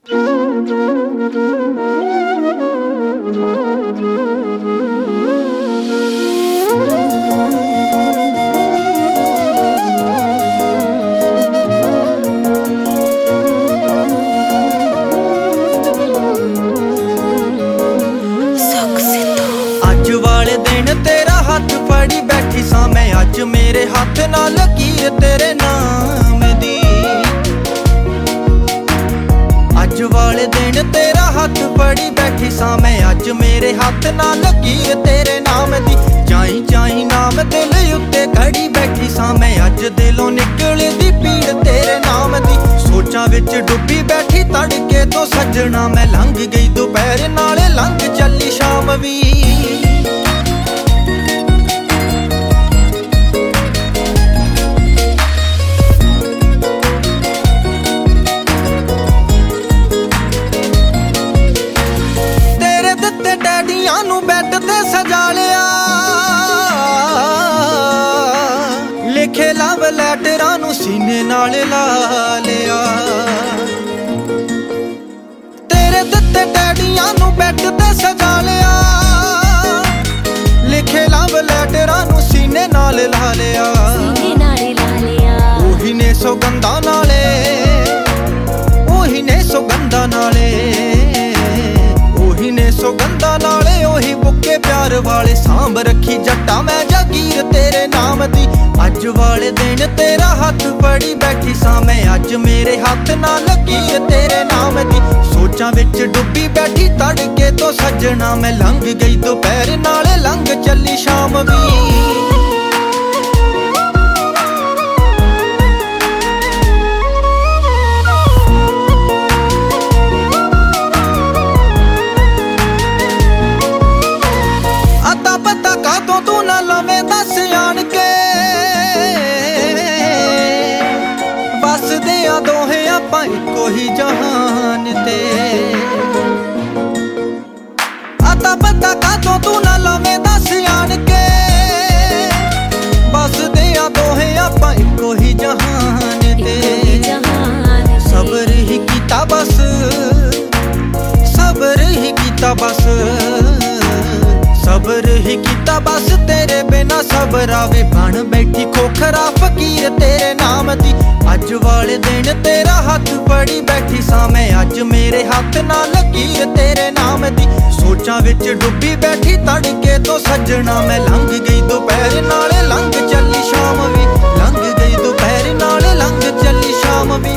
ਅੱਜ ਵਾਲੇ ਦਿਨ ਤੇਰਾ ਹੱਥ ਫੜੀ ਬੈਠੀ ਸਾਂ ਮੈਂ, ਅੱਜ ਮੇਰੇ ਹੱਥ ਨਾਲ ਲਕੀਰ ਤੇਰੇ ਨਾਮ ਦੀ। ਅੱਜ ਵਾਲੇ ਦਿਨ ਤੇਰਾ ਹੱਥ ਫੜੀ ਬੈਠੀ ਸਾਂ ਮੈਂ, ਅੱਜ ਮੇਰੇ ਹੱਥ ਨਾਲ ਲਕੀਰ ਤੇਰੇ ਨਾਮ ਦੀ। ਚਾਈ ਚਾਈ ਨਾਮ ਦਿਲ ਉੱਤੇ ਖੜੀ ਬੈਠੀ ਸਾਂ ਮੈਂ, ਅੱਜ ਦਿਲੋਂ ਨਿਕਲਦੀ ਪੀੜ ਤੇਰੇ ਨਾਮ ਦੀ। ਸੋਚਾਂ ਵਿੱਚ ਡੁੱਬੀ ਬੈਠੀ ਤੜਕੇ ਤੋਂ ਸੱਜਣਾ ਮੈਂ, ਲੰਘ ਗਈ ਦੁਪਹਿਰ ਨਾਲੇ ਲੰਘ ਚੱਲੀ ਸ਼ਾਮ ਵੀ। ਡੈਡੀਆਂ ਨੂੰ ਬੈੱਡ ਤੇ ਸਜਾ ਲਿਆ, ਲਿਖੇ ਲਵ ਲੈਟਰਾਂ ਨੂੰ ਸੀਨੇ ਨਾਲ ਲਾ ਲਿਆ। ਤੇਰੇ ਦਿੱਤੇ ਡੈਡੀਆਂ ਨੂੰ ਬੈੱਡ ਤੇ ਸਜਾ ਲਿਆ, ਲਿਖੇ ਲਵ ਲੈਟਰਾਂ ਨੂੰ ਸੀਨੇ ਨਾਲ ਲਾ ਲਿਆ। ਉਹੀ ਨੇ ਸੌਗੰਧਾਂ ਨਾਲੇ, ਉਹੀ ਨੇ ਸੌਗੰਧਾਂ ਨਾਲੇ, ਉਹੀ ਨੇ ਸੌਗੰਧਾਂ ਨਾਲੇ, ਉਹੀ ਬੁੱਕੇ ਪਿਆਰ ਵਾਲੇ। ਸਾਂਭ ਰੱਖੀ ਜੱਟਾਂ ਮੈਂ ਜਾਗੀਰ ਤੇਰੇ ਨਾਮ ਦੀ। ਅੱਜ ਵਾਲੇ ਦਿਨ ਤੇਰਾ ਹੱਥ ਫੜੀ ਬੈਠੀ ਸਾਂ ਮੈਂ, ਅੱਜ ਮੇਰੇ ਹੱਥ ਨਾਲ ਲਕੀਰ ਤੇਰੇ ਨਾਮ ਦੀ। ਸੋਚਾਂ ਵਿੱਚ ਡੁੱਬੀ ਬੈਠੀ ਤੜਕੇ ਤੋਂ ਸੱਜਣਾ ਮੈਂ, ਲੰਘ ਗਈ ਦੁਪਹਿਰ ਨਾਲੇ ਲੰਘ ਚੱਲੀ ਸ਼ਾਮ ਵੀ। ਤੂੰ ਨਾ ਲਵੇਂ ਦੱਸ ਆਣ ਕੇ, ਵਸਦੇ ਆ ਦੋਹੇ ਆਪਾਂ ਇੱਕੋ ਹੀ ਜਹਾਨ ਤੇ। ਆਤਾ ਪਤਾ ਕਾਤੋਂ ਤੂੰ ਨਾ ਲਵੇਂ ਦੱਸ ਆਣ ਕੇ, ਵਸਦੇ ਆ ਦੋਹੇ ਆਪਾਂ ਇੱਕੋ ਹੀ ਜਹਾਨ ਤੇ। ਸਬਰ ਹੀ ਕੀਤਾ ਬਸ, ਸਬਰ ਹੀ ਕੀਤਾ ਬਸ, ਸਬਰ ਹੀ ਕੀਤਾ ਬਸ, ਤੇਰੇ ਬਿਨਾ ਸਬਰ ਆਵੇ। ਬਣ ਬੈਠੀ ਖੋਖਰਾ ਫਕੀਰ ਤੇਰੇ ਨਾਮ ਦੀ। ਅੱਜ ਵਾਲੇ ਦਿਨ ਤੇਰਾ ਹੱਥ ਫੜੀ ਬੈਠੀ ਸਾਂ ਮੈਂ, ਅੱਜ ਮੇਰੇ ਹੱਥ ਨਾਲ ਲਕੀਰ ਤੇਰੇ ਨਾਮ ਦੀ। ਸੋਚਾਂ ਵਿੱਚ ਡੁੱਬੀ ਬੈਠੀ ਤੜਕੇ ਤੋਂ ਸੱਜਣਾ ਮੈਂ, ਲੰਘ ਗਈ ਦੁਪਹਿਰ ਨਾਲੇ ਲੰਘ ਚੱਲੀ ਸ਼ਾਮ ਵੀ। ਲੰਘ ਗਈ ਦੁਪਹਿਰ ਨਾਲੇ ਲੰਘ ਚੱਲੀ ਸ਼ਾਮ ਵੀ।